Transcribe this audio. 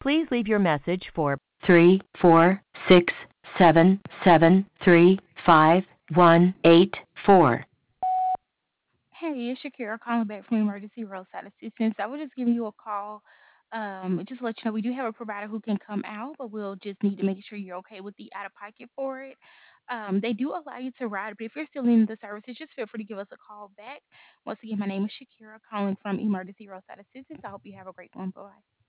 Please leave your message for 34677351884. Hey, it's Shakira calling back from Emergency Roadside Assistance. I was just giving you a call, just to let you know we do have a provider who can come out, but we'll just need to make sure you're okay with the out of pocket for it. They do allow you to ride, but if you're still needing the services, just feel free to give us a call back. Once again, my name is Shakira calling from Emergency Roadside Assistance. I hope you have a great one. Bye.